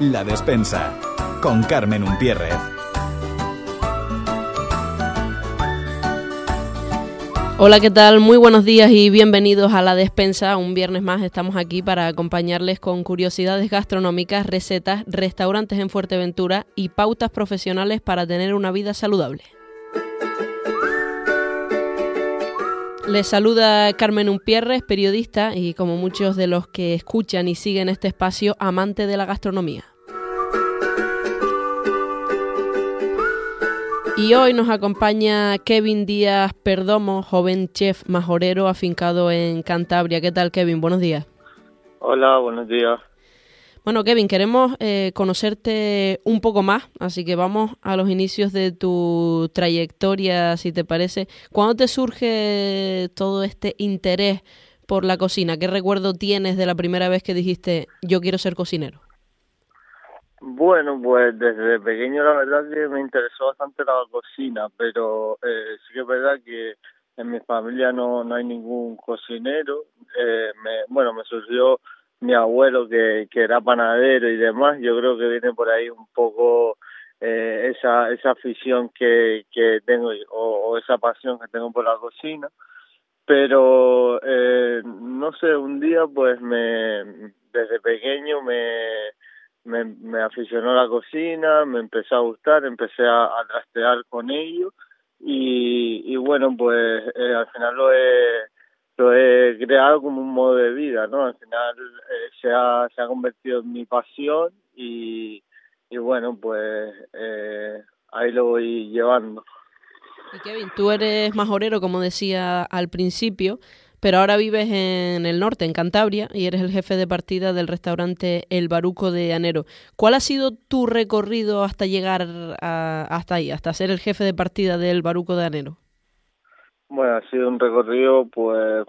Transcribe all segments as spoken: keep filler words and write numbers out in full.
La Despensa, con Carmen Umpierrez. Hola, ¿qué tal? Muy buenos días y bienvenidos a La Despensa. Un viernes más estamos aquí para acompañarles con curiosidades gastronómicas, recetas, restaurantes en Fuerteventura y pautas profesionales para tener una vida saludable. Les saluda Carmen Umpierrez, periodista y, como muchos de los que escuchan y siguen este espacio, amante de la gastronomía. Y hoy nos acompaña Kevin Díaz Perdomo, joven chef majorero afincado en Cantabria. ¿Qué tal, Kevin? Buenos días. Hola, buenos días. Bueno, Kevin, queremos eh, conocerte un poco más, así que vamos a los inicios de tu trayectoria, si te parece. ¿Cuándo te surge todo este interés por la cocina? ¿Qué recuerdo tienes de la primera vez que dijiste, yo quiero ser cocinero? Bueno, pues desde pequeño la verdad que me interesó bastante la cocina, pero eh, sí que es verdad que en mi familia no, no hay ningún cocinero. Eh, me, bueno, me surgió mi abuelo que, que era panadero y demás. Yo creo que viene por ahí un poco eh, esa esa afición que, que tengo o, o esa pasión que tengo por la cocina. Pero eh, no sé, un día pues me desde pequeño me Me, me aficionó la cocina, me empezó a gustar, empecé a, a trastear con ello y, y bueno, pues eh, al final lo he, lo he creado como un modo de vida, ¿no? Al final eh, se, ha, se ha convertido en mi pasión y, y bueno, pues eh, ahí lo voy llevando. Y Kevin, tú eres majorero, como decía al principio, pero ahora vives en el norte, en Cantabria, y eres el jefe de partida del restaurante El Baruco de Anero. ¿Cuál ha sido tu recorrido hasta llegar a, hasta ahí, hasta ser el jefe de partida del Baruco de Anero? Bueno, ha sido un recorrido, pues,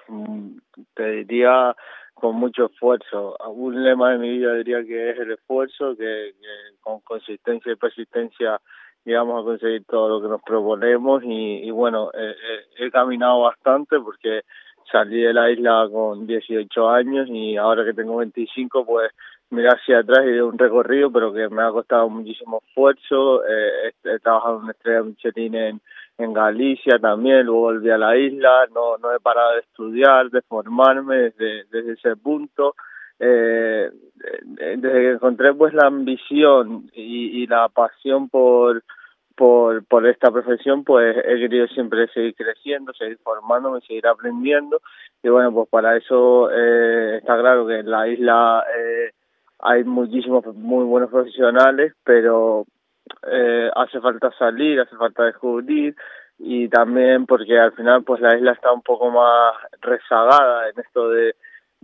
te diría, con mucho esfuerzo. Un lema de mi vida diría que es el esfuerzo, que, que con consistencia y persistencia llegamos a conseguir todo lo que nos proponemos y, y bueno, eh, eh, he caminado bastante porque salí de la isla con dieciocho años y ahora que tengo veinticinco, pues miré hacia atrás y de un recorrido, pero que me ha costado muchísimo esfuerzo. Eh, he, he trabajado en una estrella Michelin en, en Galicia también, luego volví a la isla, no, no he parado de estudiar, de formarme desde, desde ese punto. Eh, desde que encontré pues la ambición y, y la pasión por por por esta profesión, pues he querido siempre seguir creciendo, seguir formándome, seguir aprendiendo y bueno, pues para eso eh, está claro que en la isla eh, hay muchísimos muy buenos profesionales, pero eh, hace falta salir, hace falta descubrir y también porque al final pues la isla está un poco más rezagada en esto de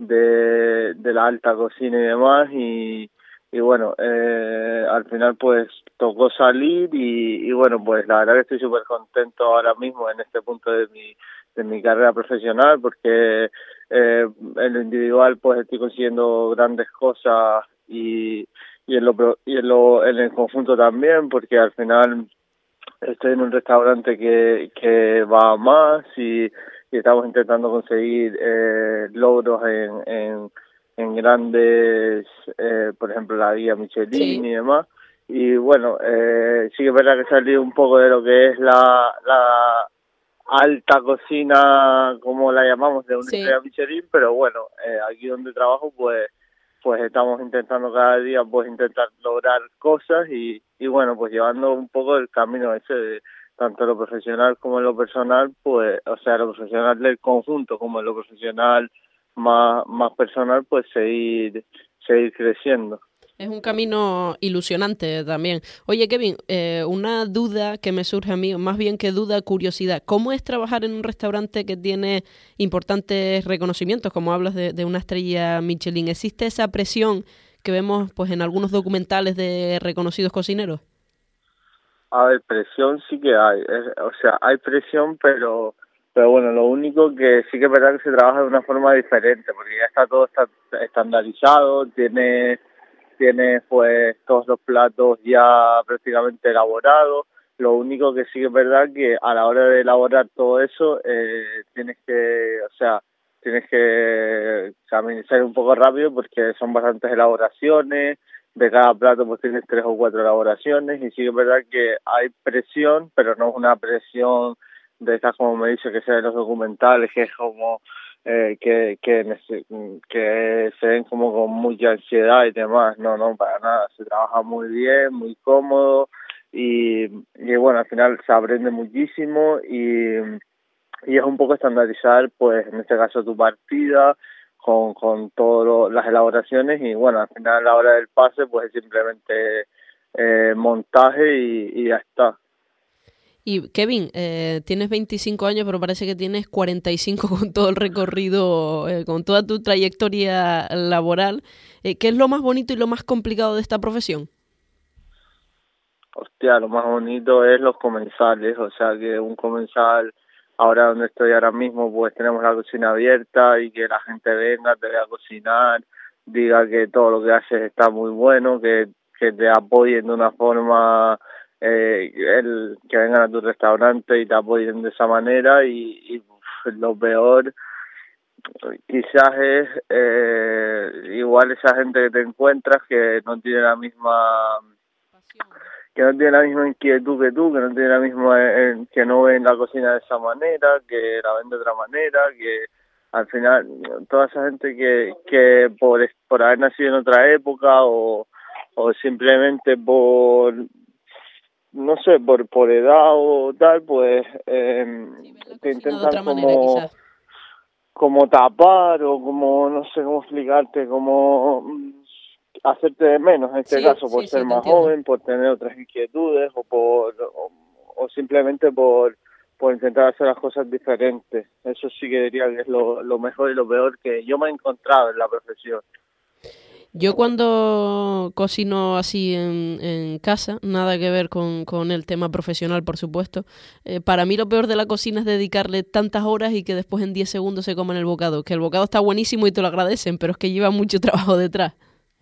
de, de la alta cocina y demás y, y bueno, eh, al final pues tocó salir y, y bueno, pues la verdad que estoy súper contento ahora mismo en este punto de mi de mi carrera profesional porque eh, en lo individual pues estoy consiguiendo grandes cosas y y en lo y en lo en el conjunto también porque al final estoy en un restaurante que que va a más y, y estamos intentando conseguir eh, logros en, en en grandes eh, por ejemplo la guía Michelin Sí. y demás y bueno eh, sí que es verdad que salí un poco de lo que es la la alta cocina como la llamamos de una Sí. estrella Michelin, pero bueno eh, aquí donde trabajo pues pues estamos intentando cada día pues intentar lograr cosas y, y bueno pues llevando un poco el camino ese de tanto lo profesional como en lo personal, pues o sea lo profesional del conjunto como en lo profesional más más personal, pues seguir seguir creciendo. Es un camino ilusionante también. Oye, Kevin, eh, una duda que me surge a mí, más bien que duda, curiosidad. ¿Cómo es trabajar en un restaurante que tiene importantes reconocimientos, como hablas de, de una estrella Michelin? ¿Existe esa presión que vemos pues en algunos documentales de reconocidos cocineros? A ver, presión sí que hay, es- o sea, hay presión, pero pero bueno, lo único que sí que es verdad que se trabaja de una forma diferente, porque ya está todo está estandarizado, tiene tiene pues todos los platos ya prácticamente elaborados. Lo único que sí que es verdad que a la hora de elaborar todo eso eh, tienes que, o sea, tienes que caminar un poco rápido porque son bastantes elaboraciones, de cada plato pues tienes tres o cuatro elaboraciones, y sí que es verdad que hay presión, pero no es una presión de estas, como me dice, que se ven los documentales, que es como eh, que, que, que se ven como con mucha ansiedad y demás. No, no, para nada, se trabaja muy bien, muy cómodo, y, y bueno, al final se aprende muchísimo, y, y es un poco estandarizar, pues en este caso tu partida, con, con todas las elaboraciones, y bueno, al final a la hora del pase pues es simplemente eh, montaje y, y ya está. Y Kevin, eh, tienes veinticinco años, pero parece que tienes cuarenta y cinco con todo el recorrido, eh, con toda tu trayectoria laboral. Eh, ¿Qué es lo más bonito y lo más complicado de esta profesión? Hostia, lo más bonito es los comensales, o sea que un comensal, ahora donde estoy ahora mismo, pues tenemos la cocina abierta, y que la gente venga, te vea cocinar, diga que todo lo que haces está muy bueno, que, que te apoyen de una forma, eh, el, que vengan a tu restaurante y te apoyen de esa manera. Y, y uf, lo peor quizás es eh, igual esa gente que te encuentras que no tiene la misma que no tiene la misma inquietud que tú, que no tiene la misma, eh, que no ven la cocina de esa manera, que la ven de otra manera, que al final toda esa gente que que por por haber nacido en otra época, o o simplemente por no sé, por por edad o tal, pues eh, te intentan como manera, como tapar, o como no sé cómo explicarte, como hacerte de menos en este sí, caso por sí, ser sí, más joven, por tener otras inquietudes, o por o, o simplemente por por intentar hacer las cosas diferentes. Eso sí que diría que es lo, lo mejor y lo peor que yo me he encontrado en la profesión. Yo cuando cocino así en, en casa, nada que ver con, con el tema profesional, por supuesto, eh, para mí lo peor de la cocina es dedicarle tantas horas y que después en diez segundos se coman el bocado. Que el bocado está buenísimo y te lo agradecen, pero es que lleva mucho trabajo detrás.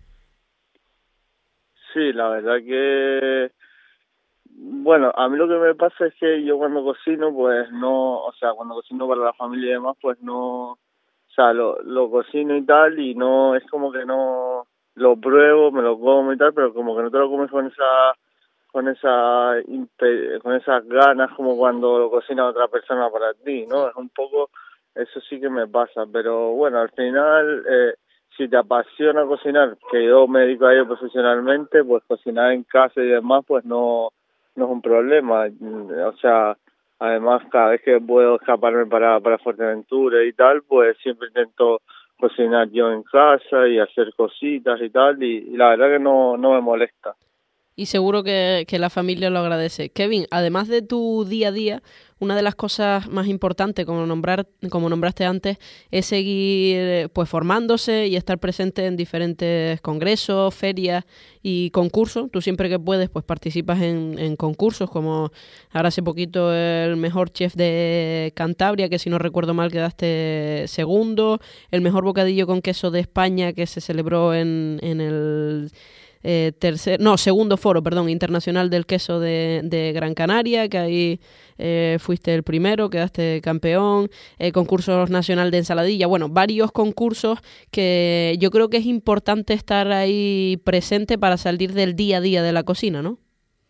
Sí, la verdad que... Bueno, a mí lo que me pasa es que yo cuando cocino, pues no... O sea, cuando cocino para la familia y demás, pues no... O sea, lo, lo cocino y tal, y no... Es como que no... Lo pruebo, me lo como y tal, pero como que no te lo comes con esa... con esa con esas ganas como cuando lo cocina otra persona para ti, ¿no? Es un poco... Eso sí que me pasa, pero bueno, al final... Eh, si te apasiona cocinar, que yo me dedico a ello profesionalmente, pues cocinar en casa y demás, pues no, no es un problema. O sea, además cada vez que puedo escaparme para, para Fuerteventura y tal, pues siempre intento cocinar yo en casa y hacer cositas y tal, y, y la verdad que no, no me molesta. Y seguro que, que la familia lo agradece. Kevin, además de tu día a día, una de las cosas más importantes, como nombrar, como nombraste antes, es seguir pues formándose y estar presente en diferentes congresos, ferias y concursos. Tú siempre que puedes pues participas en, en concursos, como ahora hace poquito el mejor chef de Cantabria, que si no recuerdo mal quedaste segundo, el mejor bocadillo con queso de España, que se celebró en, en el... Eh, tercer, no, segundo foro, perdón, internacional del queso de, de Gran Canaria, que ahí eh, fuiste el primero, quedaste campeón, eh, concurso nacional de ensaladilla, bueno, varios concursos que yo creo que es importante estar ahí presente para salir del día a día de la cocina, ¿no?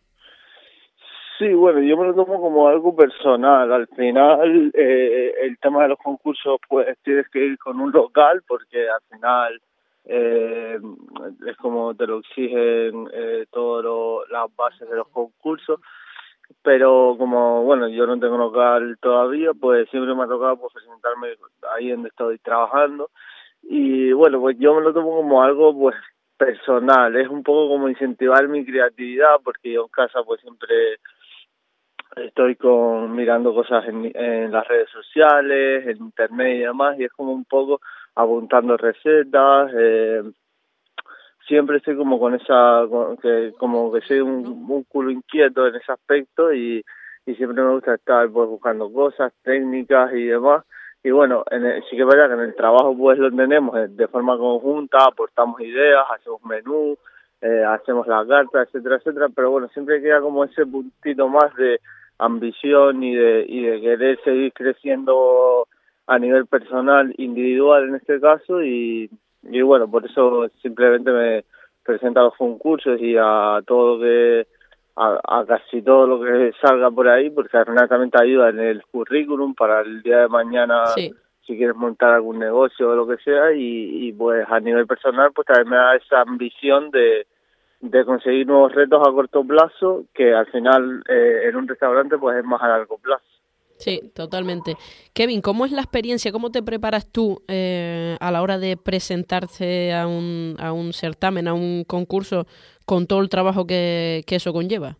Sí, bueno, yo me lo tomo como algo personal. Al final, eh, el tema de los concursos, pues tienes que ir con un local, porque al final eh, es como te lo exigen eh, todas las bases de los concursos. Pero como, bueno, yo no tengo local todavía, pues siempre me ha tocado pues, presentarme ahí donde estoy trabajando. Y bueno, pues yo me lo tomo como algo pues personal. Es un poco como incentivar mi creatividad, porque yo en casa pues siempre estoy con mirando cosas en, en las redes sociales, en internet y demás, y es como un poco apuntando recetas. Eh, siempre estoy como con esa, con, que como que soy un, un culo inquieto en ese aspecto, y, y siempre me gusta estar pues buscando cosas, técnicas y demás. Y bueno, en el, sí que es verdad que en el trabajo pues lo tenemos de forma conjunta, aportamos ideas, hacemos menú, eh, hacemos la carta, etcétera, etcétera, pero bueno, siempre queda como ese puntito más de ambición y de y de querer seguir creciendo a nivel personal, individual en este caso, y y bueno, por eso simplemente me presenta los concursos y a todo lo que, a, a casi todo lo que salga por ahí, porque al final también te ayuda en el currículum para el día de mañana, Sí. si quieres montar algún negocio o lo que sea, y, y pues a nivel personal pues también me da esa ambición de, de conseguir nuevos retos a corto plazo, que al final eh, en un restaurante pues es más a largo plazo. Sí, totalmente. Kevin, ¿cómo es la experiencia? ¿Cómo te preparas tú eh, a la hora de presentarte a un, a un certamen, a un concurso, con todo el trabajo que, que eso conlleva?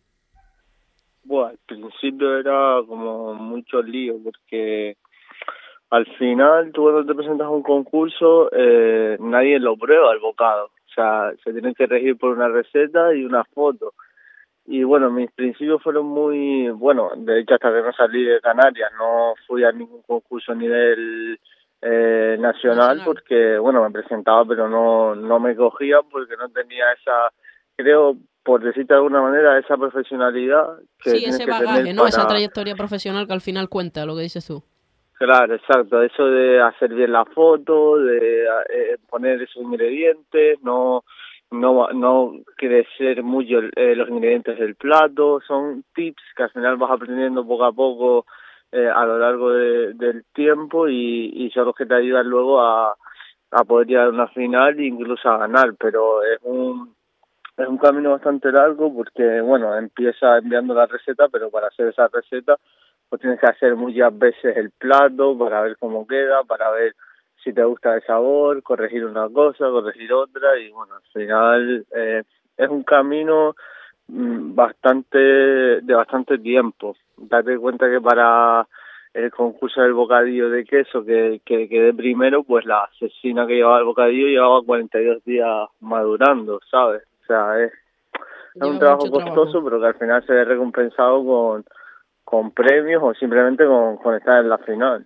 Bueno, al principio era como mucho lío, porque al final tú cuando te presentas a un concurso, eh, nadie lo prueba el bocado. O sea, se tienen que regir por una receta y una foto. Y bueno, mis principios fueron muy, bueno, de hecho hasta que no salí de Canarias no fui a ningún concurso a nivel eh, nacional, Nacional. porque, bueno, me presentaba pero no, no me cogía porque no tenía esa, creo, por decirte de alguna manera, esa profesionalidad que Sí, tienes ese que tener bagaje, ¿no? Esa para... trayectoria profesional que al final cuenta, lo que dices tú. Claro, exacto, eso de hacer bien la foto, de eh, poner esos ingredientes, no no no crecer mucho eh, los ingredientes del plato, son tips que al final vas aprendiendo poco a poco eh, a lo largo de, del tiempo y, y son los que te ayudan luego a, a poder llegar a una final e incluso a ganar, pero es un es un camino bastante largo porque, bueno, empieza enviando la receta, pero para hacer esa receta pues tienes que hacer muchas veces el plato para ver cómo queda, para ver si te gusta el sabor, corregir una cosa, corregir otra y, bueno, al final eh, es un camino mm, bastante de bastante tiempo. Date cuenta que para el concurso del bocadillo de queso que, que quedé primero, pues la asesina que llevaba el bocadillo llevaba cuarenta y dos días madurando, ¿sabes? O sea, es, es un Lleva trabajo mucho trabajo. costoso, pero que al final se ve recompensado con, con premios o simplemente con, con estar en la final.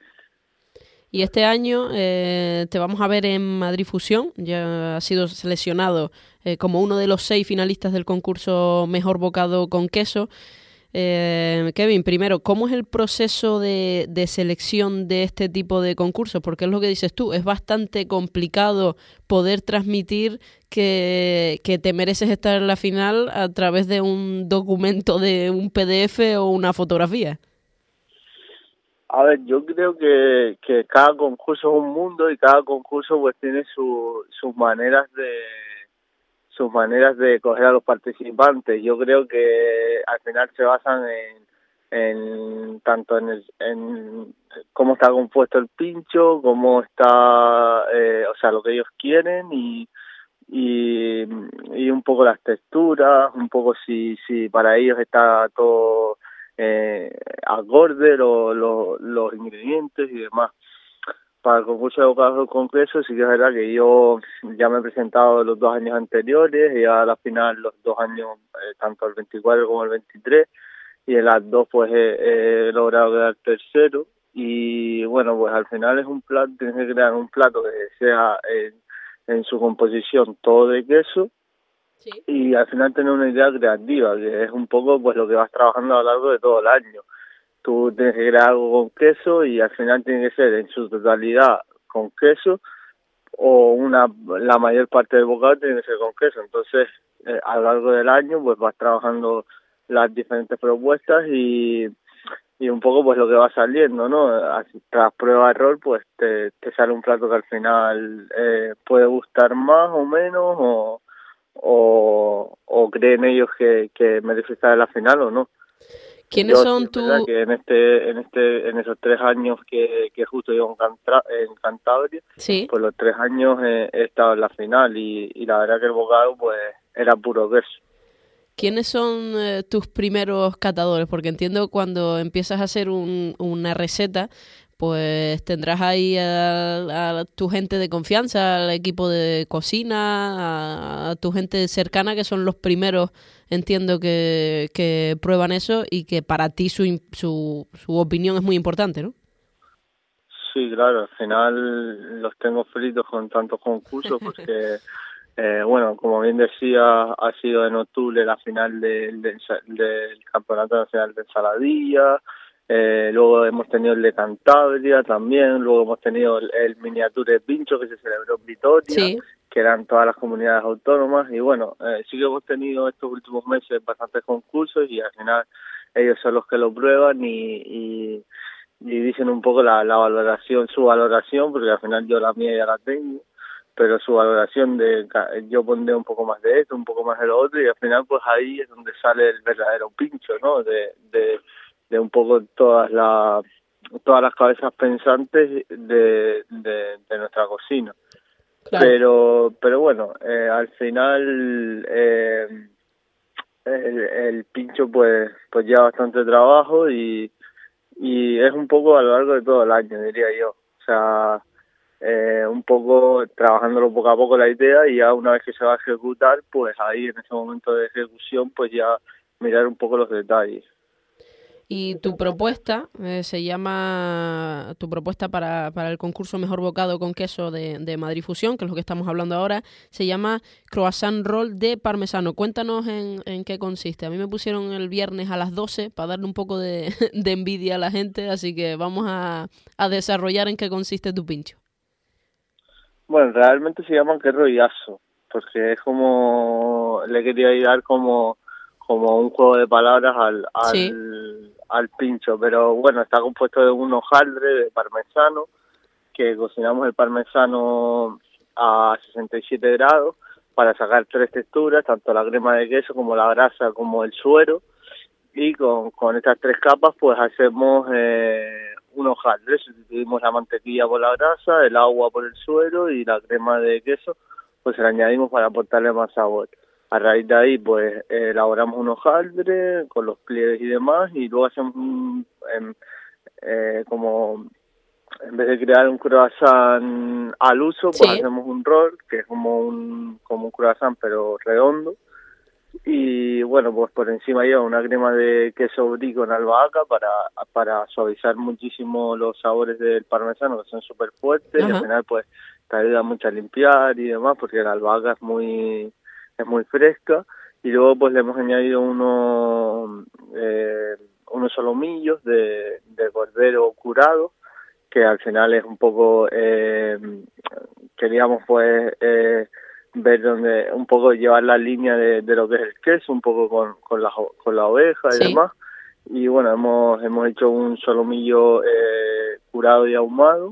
Y este año eh, te vamos a ver en Madrid Fusión. Ya has sido seleccionado eh, como uno de los seis finalistas del concurso Mejor Bocado con Queso. Eh, Kevin, primero, ¿cómo es el proceso de, de selección de este tipo de concursos? Porque es lo que dices tú, es bastante complicado poder transmitir que, que te mereces estar en la final a través de un documento de un P D F o una fotografía. A ver, yo creo que, que cada concurso es un mundo y cada concurso pues tiene su, sus maneras de sus maneras de coger a los participantes. Yo creo que al final se basan en, en tanto en, el, en cómo está compuesto el pincho, cómo está, eh, o sea, lo que ellos quieren y y, y un poco las texturas, un poco si si para ellos está todo eh, acorde, lo, lo, los ingredientes y demás. Para el concurso de bocados con queso sí que es verdad que yo ya me he presentado los dos años anteriores y a la final los dos años, eh, tanto el veinticuatro como el veintitrés, y en las dos pues he, he logrado quedar tercero y bueno, pues al final es un plato, tienes que crear un plato que sea en, en su composición todo de queso. Sí. Y al final tener una idea creativa, que es un poco pues lo que vas trabajando a lo largo de todo el año. Tú tienes que crear algo con queso y al final tiene que ser en su totalidad con queso o una la mayor parte del bocado tiene que ser con queso. Entonces, eh, a lo largo del año pues vas trabajando las diferentes propuestas y, y un poco pues lo que va saliendo, ¿no? Así, tras prueba error pues te, te sale un plato que al final eh, puede gustar más o menos o, o, o creen ellos que, que merece estar en la final o no. ¿Quiénes Yo sí, son es verdad tus... que en este, en este, en esos tres años que, que justo llevo en, Cantra, en Cantabria, Sí. pues los tres años he, he estado en la final y, y la verdad que el bocado pues era puro queso. ¿Quiénes son eh, tus primeros catadores? Porque entiendo cuando empiezas a hacer un, una receta, pues tendrás ahí a, a tu gente de confianza, al equipo de cocina, a, a tu gente cercana, que son los primeros, entiendo, que, que prueban eso y que para ti su, su, su opinión es muy importante, ¿no? Sí, claro, al final los tengo fritos con tantos concursos porque... Eh, bueno, como bien decía, ha sido en octubre la final del de, de, del Campeonato Nacional de Ensaladilla, eh, luego hemos tenido el de Cantabria también, luego hemos tenido el, el Miniature Pincho que se celebró en Vitoria, Sí. que que eran todas las comunidades autónomas. Y bueno, eh, sí que hemos tenido estos últimos meses bastantes concursos y al final ellos son los que lo prueban y, y, y dicen un poco la, la valoración, su valoración, porque al final yo la mía ya la tengo, pero su valoración de yo pondré un poco más de esto, un poco más de lo otro, y al final pues ahí es donde sale el verdadero pincho, ¿no? De, de, de un poco todas las todas las cabezas pensantes de, de, de nuestra cocina. Claro. Pero pero bueno, eh, al final eh, el, el pincho pues pues lleva bastante trabajo y y es un poco a lo largo de todo el año, diría yo. O sea, eh, un poco trabajándolo poco a poco la idea y ya una vez que se va a ejecutar, pues ahí en ese momento de ejecución, pues ya mirar un poco los detalles. Y tu propuesta eh, se llama, tu propuesta para, para el concurso Mejor Bocado con Queso de, de Madrid Fusión, que es lo que estamos hablando ahora, se llama Croissant Roll de Parmesano. Cuéntanos en, en qué consiste. A mí me pusieron el viernes a las doce para darle un poco de, de envidia a la gente, así que vamos a, a desarrollar en qué consiste tu pincho. Bueno, realmente se llama que rollazo, porque es como, le quería dar como como un juego de palabras al al, sí. al pincho, pero bueno, está compuesto de un hojaldre de parmesano, que cocinamos el parmesano a sesenta y siete grados para sacar tres texturas, tanto la crema de queso como la grasa como el suero, y con, con estas tres capas pues hacemos eh, un hojaldre, sustituimos la mantequilla por la grasa, el agua por el suero y la crema de queso pues la añadimos para aportarle más sabor. A raíz de ahí, pues, eh, elaboramos un hojaldre con los pliegues y demás, y luego hacemos un, eh, eh, como, en vez de crear un croissant al uso, pues sí. hacemos un roll, que es como un, como un croissant, pero redondo, y bueno, pues por encima lleva una crema de queso brie con albahaca para, para suavizar muchísimo los sabores del parmesano, que son súper fuertes, uh-huh. y al final, pues, te ayuda mucho a limpiar y demás, porque la albahaca es muy... es muy fresca, y luego pues le hemos añadido unos eh, unos solomillos de, de cordero curado, que al final es un poco eh, queríamos pues eh, ver donde un poco llevar la línea de, de lo que es el queso, un poco con, con la con la oveja y sí. demás, y bueno, hemos hemos hecho un solomillo eh, curado y ahumado,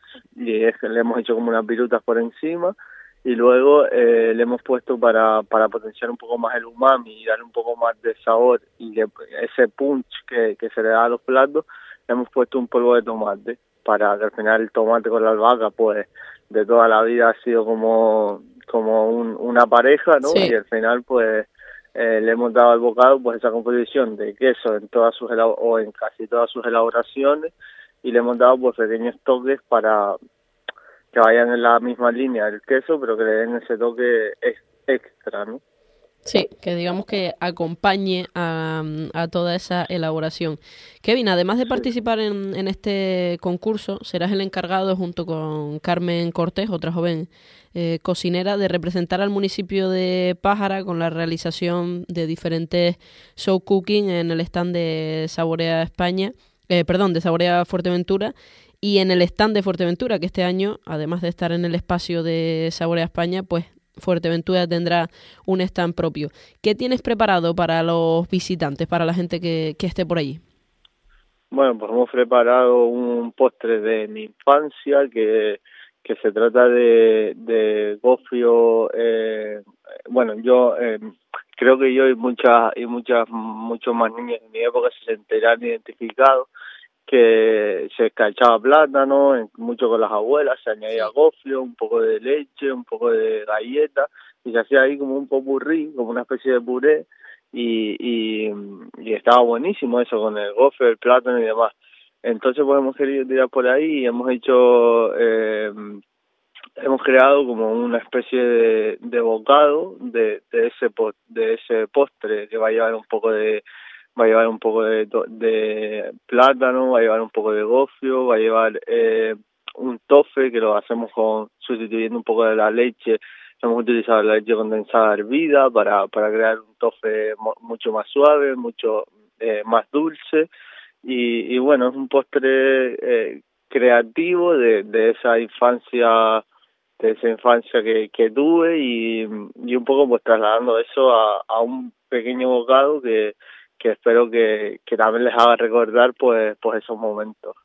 y es que le hemos hecho como unas virutas por encima, y luego eh, le hemos puesto para para potenciar un poco más el umami y darle un poco más de sabor y de, ese punch que, que se le da a los platos, le hemos puesto un polvo de tomate para que al final el tomate con la albahaca pues de toda la vida ha sido como como un, una pareja, ¿no? Sí. Y al final pues eh, le hemos dado al bocado pues esa composición de queso en todas sus o en casi todas sus elaboraciones, y le hemos dado pues pequeños toques para que vayan en la misma línea del queso, pero que le den ese toque extra, ¿no? Sí, que digamos que acompañe a, a toda esa elaboración. Kevin, además de participar en, en este concurso, serás el encargado, junto con Carmen Cortés, otra joven eh, cocinera, de representar al municipio de Pájara con la realización de diferentes show cooking en el stand de Saborea España, eh, perdón, de Saborea Fuerteventura, y en el stand de Fuerteventura, que este año, además de estar en el espacio de Saborea España, pues Fuerteventura tendrá un stand propio. ¿Qué tienes preparado para los visitantes, para la gente que, que esté por allí? Bueno, pues hemos preparado un postre de mi infancia que, que se trata de, de gofio. Eh, bueno, yo eh, creo que yo y muchas y muchas muchos más niños de mi época se sentirán identificados, que se escarchaba plátano, mucho con las abuelas, se añadía gofio, un poco de leche, un poco de galleta, y se hacía ahí como un popurrí, como una especie de puré, y, y, y estaba buenísimo eso con el gofio, el plátano y demás. Entonces pues hemos querido tirar por ahí y hemos hecho, eh, hemos creado como una especie de, de bocado de, de ese post, de ese postre que va a llevar un poco de va a llevar un poco de, de plátano, va a llevar un poco de gofio, va a llevar eh, un tofe que lo hacemos con sustituyendo un poco de la leche. Hemos utilizado la leche condensada hervida para para crear un tofe mo- mucho más suave, mucho eh, más dulce, y, y bueno, es un postre eh, creativo de, de esa infancia de esa infancia que, que tuve y, y un poco pues trasladando eso a, a un pequeño bocado que, que espero que, que también les haga recordar pues, pues esos momentos.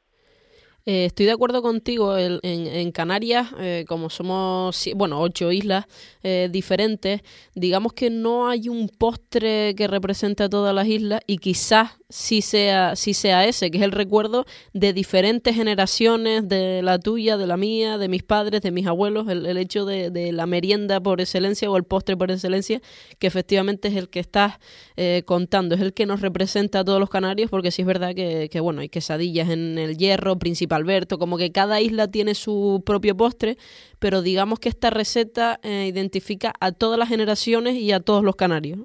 Eh, estoy de acuerdo contigo. El, en, en Canarias, eh, como somos, si- bueno, ocho islas eh, diferentes, digamos que no hay un postre que represente a todas las islas y quizás sí sea, sí sea ese, que es el recuerdo de diferentes generaciones, de la tuya, de la mía, de mis padres, de mis abuelos, el, el hecho de, de la merienda por excelencia o el postre por excelencia, que efectivamente es el que estás eh, contando, es el que nos representa a todos los canarios, porque sí es verdad que, que bueno, hay quesadillas en el Hierro, Príncipe Alberto, como que cada isla tiene su propio postre, pero digamos que esta receta eh, identifica a todas las generaciones y a todos los canarios.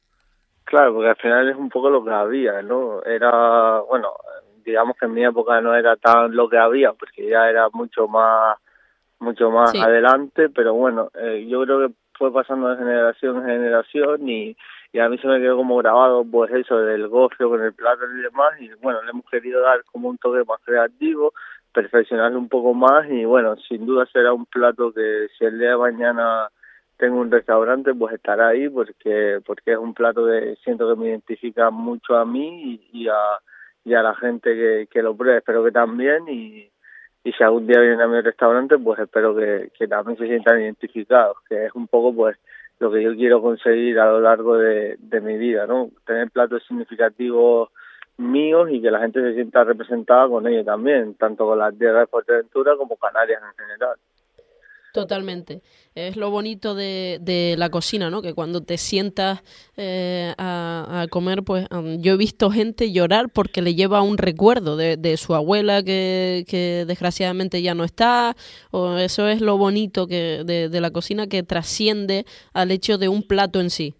Claro, porque al final es un poco lo que había, ¿no? Era, bueno, digamos que en mi época no era tan lo que había, porque ya era mucho más, mucho más Sí. adelante, pero bueno, eh, yo creo que fue pasando de generación en generación y, y a mí se me quedó como grabado pues eso del gofio con el plátano y demás, y bueno, le hemos querido dar como un toque más creativo, perfeccionarlo un poco más y bueno, sin duda será un plato que si el día de mañana tengo un restaurante, pues estará ahí porque porque es un plato que siento que me identifica mucho a mí y, y a y a la gente que, que lo pruebe. Espero que también y, y si algún día vienen a mi restaurante, pues espero que, que también se sientan identificados, que es un poco pues lo que yo quiero conseguir a lo largo de, de mi vida, ¿no? Tener platos significativos míos y que la gente se sienta representada con ellos también, tanto con la tierra de Fuerteventura como Canarias en general. Totalmente. Es lo bonito de, de la cocina, ¿no? Que cuando te sientas eh, a, a comer, pues um, yo he visto gente llorar porque le lleva un recuerdo de, de su abuela que, que desgraciadamente ya no está, o eso es lo bonito que de, de la cocina que trasciende al hecho de un plato en sí.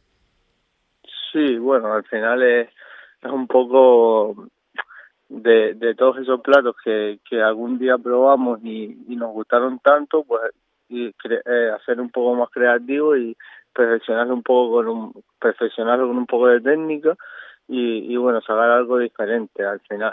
Sí, bueno, al final es, es un poco de, de todos esos platos que, que algún día probamos y, y nos gustaron tanto, pues y cre- eh, hacer un poco más creativo y perfeccionarlo un poco con un perfeccionarlo con un poco de técnica y, y bueno, sacar algo diferente al final.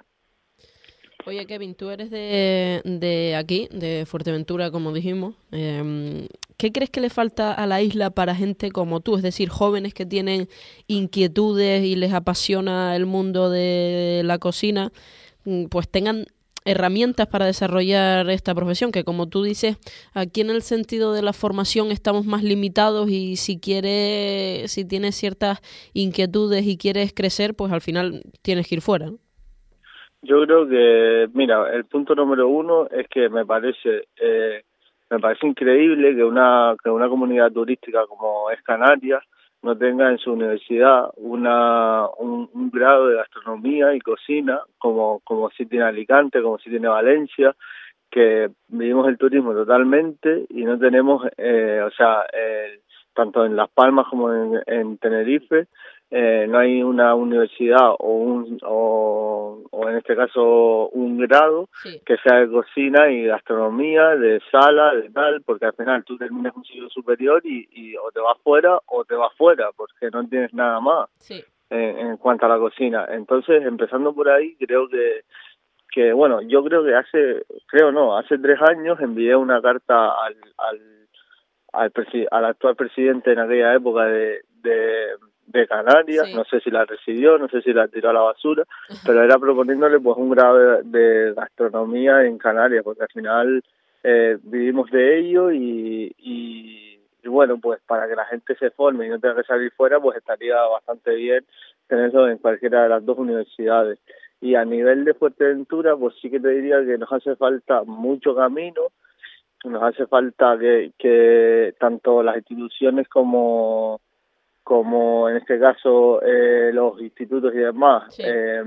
Oye, Kevin, tú eres de, de aquí, de Fuerteventura, como dijimos. Eh, ¿qué crees que le falta a la isla para gente como tú? Es decir, jóvenes que tienen inquietudes y les apasiona el mundo de la cocina, mm, pues tengan herramientas para desarrollar esta profesión, que como tú dices, aquí en el sentido de la formación estamos más limitados y si quieres, si tienes ciertas inquietudes y quieres crecer, pues al final tienes que ir fuera, ¿no? Yo creo que, mira, el punto número uno es que me parece eh, me parece increíble que una que una comunidad turística como es Canarias no tenga en su universidad una un, un grado de gastronomía y cocina como como sí tiene Alicante, como sí tiene Valencia, que vivimos el turismo totalmente y no tenemos, eh, o sea, eh, tanto en Las Palmas como en, en Tenerife, eh, no hay una universidad o un o, o en este caso un grado Sí. que sea de cocina y gastronomía, de sala, de tal, porque al final tú terminas un ciclo superior y, y o te vas fuera o te vas fuera, porque no tienes nada más Sí. en, en cuanto a la cocina. Entonces, empezando por ahí, creo que que bueno, yo creo que hace, creo no, hace tres años envié una carta al al al, presi al actual presidente en aquella época de, de de Canarias, Sí. no sé si la recibió, no sé si la tiró a la basura, pero era proponiéndole pues un grado de, de gastronomía en Canarias, porque al final eh, vivimos de ello y, y y bueno, pues para que la gente se forme y no tenga que salir fuera, pues estaría bastante bien tenerlo en cualquiera de las dos universidades. Y a nivel de Fuerteventura, pues sí que te diría que nos hace falta mucho camino, nos hace falta que, que tanto las instituciones como, como en este caso eh, los institutos y demás, Sí. eh,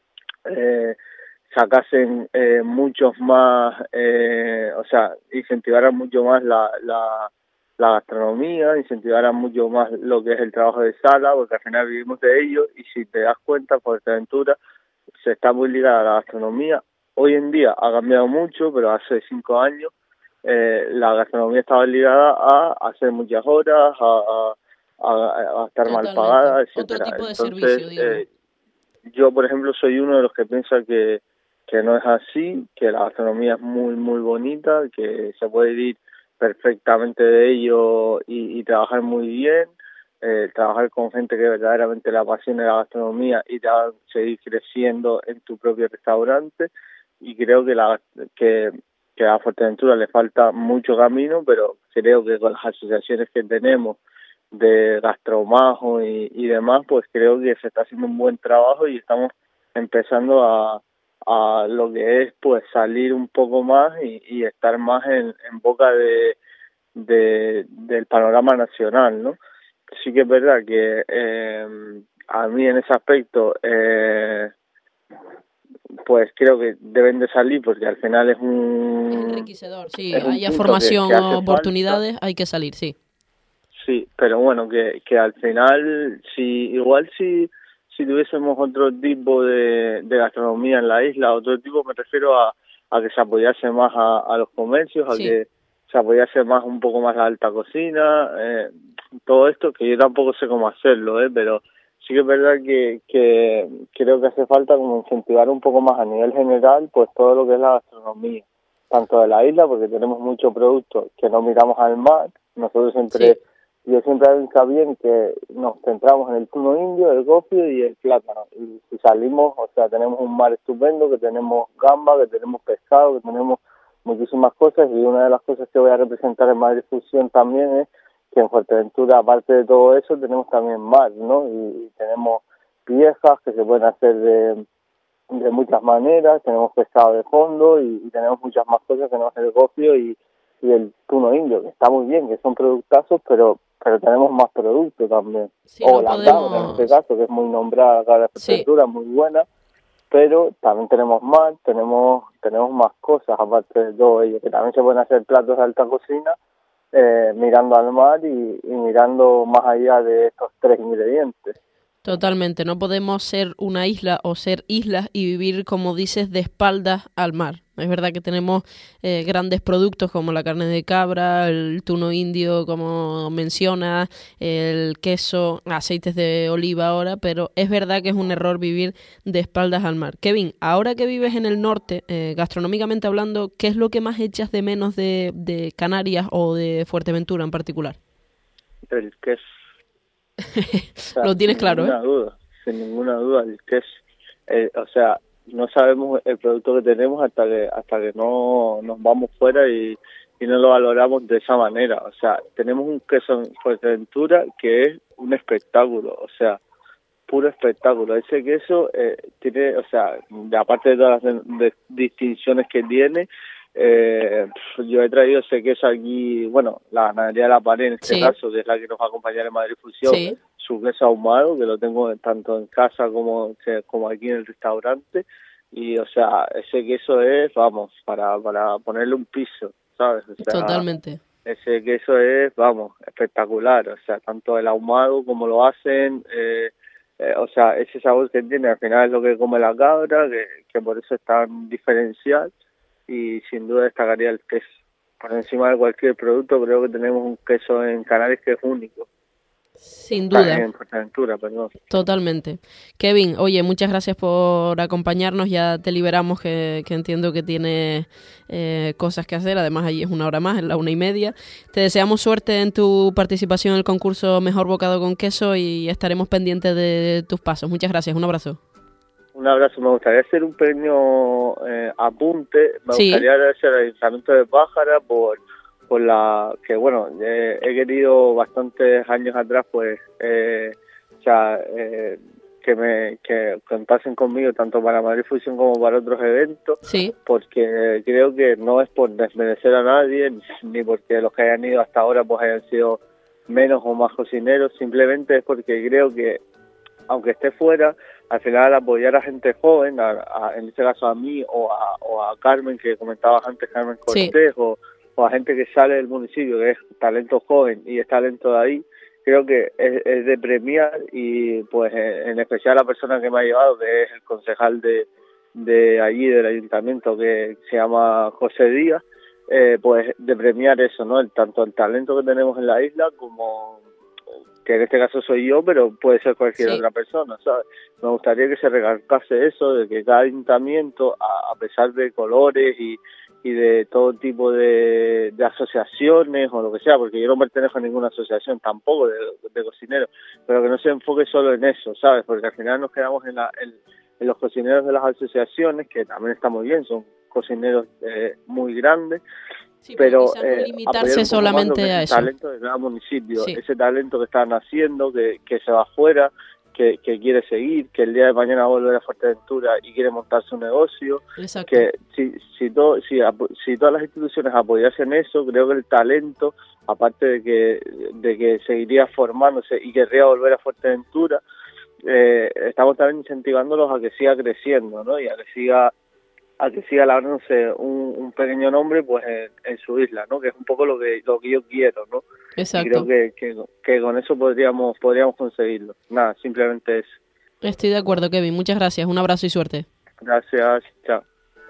eh, sacasen eh, muchos más, eh, o sea, incentivaran mucho más la, la, la gastronomía, incentivaran mucho más lo que es el trabajo de sala, porque al final vivimos de ello y si te das cuenta, Fuerteventura se está muy ligada a la gastronomía. Hoy en día ha cambiado mucho, pero hace cinco años eh, la gastronomía estaba ligada a hacer muchas horas, a, a, a, a estar mal Totalmente. pagada, Otro etcétera. tipo de Entonces, servicio, digamos. eh, yo, por ejemplo, soy uno de los que piensa que, que no es así, que la gastronomía es muy, muy bonita, que se puede ir perfectamente de ello y, y trabajar muy bien, eh, trabajar con gente que verdaderamente le apasione la gastronomía y te haga seguir creciendo en tu propio restaurante. Y creo que la que, que a Fuerteventura le falta mucho camino, pero creo que con las asociaciones que tenemos de Gastromajo y, y demás, pues creo que se está haciendo un buen trabajo y estamos empezando a, a lo que es pues salir un poco más y, y estar más en, en boca de, de del panorama nacional, ¿no? Sí que es verdad que eh, a mí en ese aspecto eh, pues creo que deben de salir porque al final es un es enriquecedor, sí, es un haya punto formación que, que hace o oportunidades, falta. hay que salir, sí. Sí, pero bueno, que, que al final, si igual si si tuviésemos otro tipo de, de gastronomía en la isla, otro tipo me refiero a, a que se apoyase más a, a los comercios, a Sí. que se apoyase más un poco más la alta cocina, eh, todo esto, que yo tampoco sé cómo hacerlo, eh, pero sí que es verdad que, que creo que hace falta como incentivar un poco más a nivel general pues todo lo que es la gastronomía, tanto de la isla, porque tenemos muchos productos que no miramos al mar, nosotros siempre... Sí. Yo siempre hago hincapié en que nos centramos en el tuno indio, el gofio y el plátano. Y si salimos, o sea, tenemos un mar estupendo, que tenemos gamba, que tenemos pescado, que tenemos muchísimas cosas. Y una de las cosas que voy a representar en Madrid Fusión también es que en Fuerteventura, aparte de todo eso, tenemos también mar, ¿no? Y, y tenemos piezas que se pueden hacer de, de muchas maneras, tenemos pescado de fondo y, y tenemos muchas más cosas, tenemos el gofio y, y el tuno indio, que está muy bien, que son productazos, pero pero tenemos más productos también. Sí, o no la podemos... cabra, en este caso, que es muy nombrada, la cabra de Sí. Fuerteventura, muy buena, pero también tenemos más, tenemos tenemos más cosas, aparte de todo ello, que también se pueden hacer platos de alta cocina, eh, mirando al mar y, y mirando más allá de estos tres ingredientes. Totalmente, no podemos ser una isla o ser islas y vivir, como dices, de espaldas al mar. Es verdad que tenemos eh, grandes productos como la carne de cabra, el tuno indio, como mencionas, el queso, aceites de oliva ahora, pero es verdad que es un error vivir de espaldas al mar. Kevin, ahora que vives en el norte, eh, gastronómicamente hablando, ¿qué es lo que más echas de menos de, de Canarias o de Fuerteventura en particular? El queso. O sea, Lo tienes claro, ¿eh? Sin ninguna duda, sin ninguna duda, el queso. Eh, o sea, no sabemos el producto que tenemos hasta que hasta que no nos vamos fuera y, y no lo valoramos de esa manera. O sea, tenemos un queso en Fuerteventura que es un espectáculo, o sea, puro espectáculo. Ese queso eh, tiene, o sea, aparte de todas las de, de distinciones que tiene, eh, yo he traído ese queso aquí, bueno, la ganadería de La Pared en este Sí. caso, que es la que nos va a acompañar en Madrid Fusión, Sí. su queso ahumado, que lo tengo tanto en casa como, como aquí en el restaurante, y o sea, ese queso es, vamos, para, para ponerle un piso, ¿sabes? O sea, Totalmente. ese queso es, vamos, espectacular, o sea, tanto el ahumado como lo hacen, eh, eh, o sea, ese sabor que tiene al final es lo que come la cabra, que, que por eso es tan diferencial, y sin duda destacaría el queso. Por encima de cualquier producto, creo que tenemos un queso en Canarias que es único. Sin duda. En Fuerteventura, perdón. Totalmente. Kevin, oye, muchas gracias por acompañarnos. Ya te liberamos, que, que entiendo que tienes eh, cosas que hacer. Además, allí es una hora más, es la una y media. Te deseamos suerte en tu participación en el concurso Mejor Bocado con Queso y estaremos pendientes de tus pasos. Muchas gracias. Un abrazo. Un abrazo. Me gustaría hacer un pequeño eh, apunte. Me Sí. gustaría agradecer al Ayuntamiento de Pájara por por la que, bueno, eh, he querido bastantes años atrás, pues, eh, o sea, eh, que me que contasen conmigo tanto para Madrid Fusión como para otros eventos, Sí. porque creo que no es por desmerecer a nadie, ni porque los que hayan ido hasta ahora pues hayan sido menos o más cocineros, simplemente es porque creo que, aunque esté fuera, al final apoyar a gente joven, a, a, en este caso a mí o a, o a Carmen, que comentabas antes, Carmen Cortés, sí. o, o a gente que sale del municipio, que es talento joven y es talento de ahí, creo que es, es de premiar, y pues en especial la persona que me ha llevado, que es el concejal de, de allí, del ayuntamiento, que se llama José Díaz, eh, pues de premiar eso, ¿no? El, tanto el talento que tenemos en la isla como, que en este caso soy yo, pero puede ser cualquier sí. otra persona, ¿sabes? Me gustaría que se recalcase eso, de que cada ayuntamiento, a, a pesar de colores y, y de todo tipo de, de asociaciones o lo que sea, porque yo no pertenezco a ninguna asociación tampoco de, de cocineros, pero que no se enfoque solo en eso, ¿sabes? Porque al final nos quedamos en, la, en, en los cocineros de las asociaciones, que también está muy bien, son cocineros eh, muy grandes, sí, pero, pero no eh, limitarse solamente a eso. El talento de cada municipio, sí. ese talento que están haciendo, que, que se va afuera, que, que quiere seguir, que el día de mañana va a volver a Fuerteventura y quiere montar su negocio. Exacto. Que si si, todo, si si todas las instituciones apoyasen eso, creo que el talento, aparte de que de que seguiría formándose y querría volver a Fuerteventura, eh, estamos también incentivándolos a que siga creciendo, ¿no? Y a que siga a que siga labrándose un, un pequeño nombre pues en, en su isla, ¿no? Que es un poco lo que lo que yo quiero, ¿no? Exacto. Y creo que, que, que con eso podríamos podríamos conseguirlo. Nada, simplemente eso. Estoy de acuerdo, Kevin. Muchas gracias. Un abrazo y suerte. Gracias. Chao.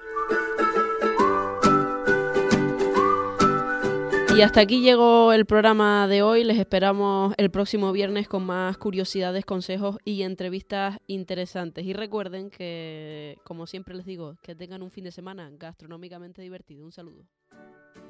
Y hasta aquí llegó el programa de hoy. Les esperamos el próximo viernes con más curiosidades, consejos y entrevistas interesantes. Y recuerden que, como siempre les digo, que tengan un fin de semana gastronómicamente divertido. Un saludo.